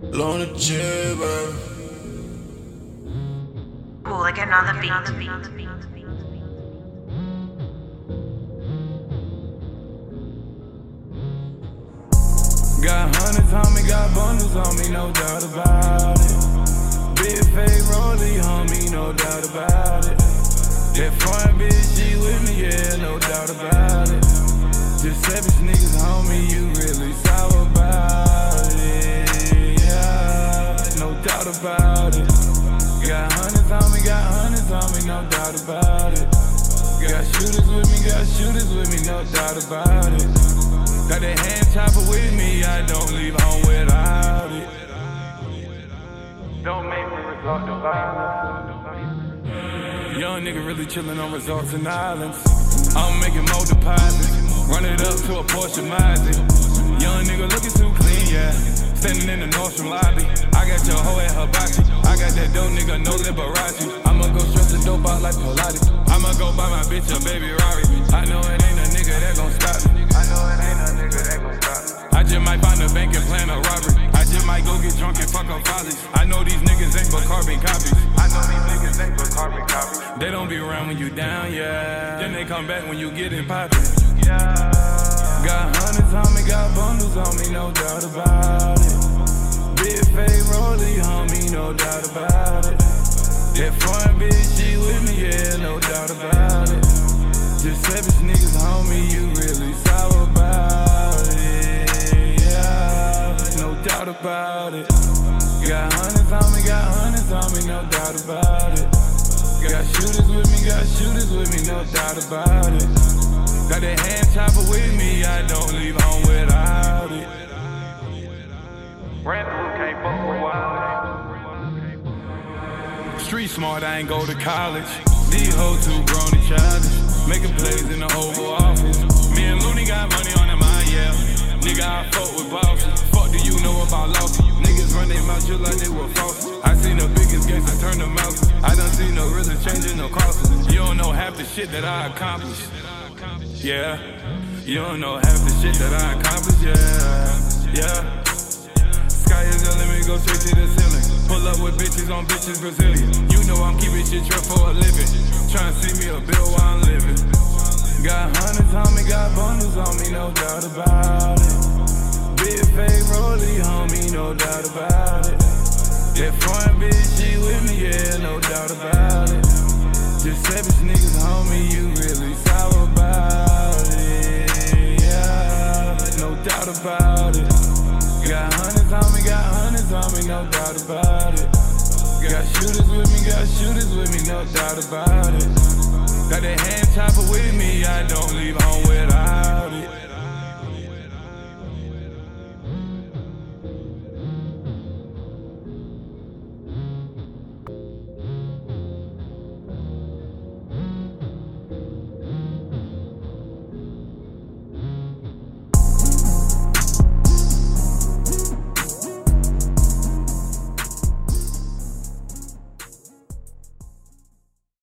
Loan the chair, baby. Hooligan on the beat. Got hundreds on me, got bundles on me, no doubt about it. Big fake rollie, homie, no doubt about it. That foreign bitch, she with me, yeah, no doubt about it. Just savage niggas, homie, you really sour about it, yeah, no doubt about it. Got hundreds on me, no doubt about it. Got shooters with me, no doubt about it. Got that hand chopper with me, I don't leave home without it. Don't make me resort to violence. Young nigga really chillin' on resorts and islands. I'm making more deposits, run it up to a Porsche Mazda. Young nigga looking too clean, yeah. Standing in the Nordstrom lobby. I got your hoe at Hibachi. I got that dope nigga, no Liberace. I'ma go stretch the dope out like Pilates. I'ma go buy my bitch a baby Rari. I know it ain't a nigga that gon' stop me. I know it ain't a nigga that gon' stop me. I just might find a bank and plan a robbery. I just might go get drunk and fuck up follies. I know these niggas ain't but carbon copies. I know these niggas ain't but carbon copies. They don't be around when you down, yeah. Then they come back when you get in poppin'. Yeah. Got hundreds on me, got bundles on me, no doubt about it. Big fake rollie, homie, no doubt about it. That foreign bitch, she with me, yeah, no doubt about it. Just savage niggas, homie, you really sour about it, yeah, no doubt about it. Got hundreds on me, no doubt about it. Got shooters with me, no doubt about it. Got that hand chopper with me, I don't leave home without it. Ran through, can't fuck with wild. Street smart, I ain't go to college. These hoes too grown and childish. Making plays in the Oval Office. Me and Looney got money on their mind, yeah. Nigga, I fuck with bosses. Fuck do you know about losses? Niggas run their mouth just like they were false. I seen the biggest gangsters turn them out. I done seen no really changing no costs. You don't know half the shit that I accomplished. Yeah, you don't know half the shit that I accomplished, yeah. Sky is the limit, go straight to the ceiling. Pull up with bitches on bitches Brazilian. You know I'm keeping shit trap for a living. Tryna see me a bill while I'm living. Got hundreds on me, got bundles on me, no doubt about it. Big fake rollie, homie, no doubt about it. That foreign bitch, she with me, yeah, no doubt about it. Just savage niggas, homie, you really sour about it, yeah, no doubt about it. Got hundreds on me, no doubt about it. Got shooters with me, no doubt about it. Got that hand chopper with me, I don't leave home without it.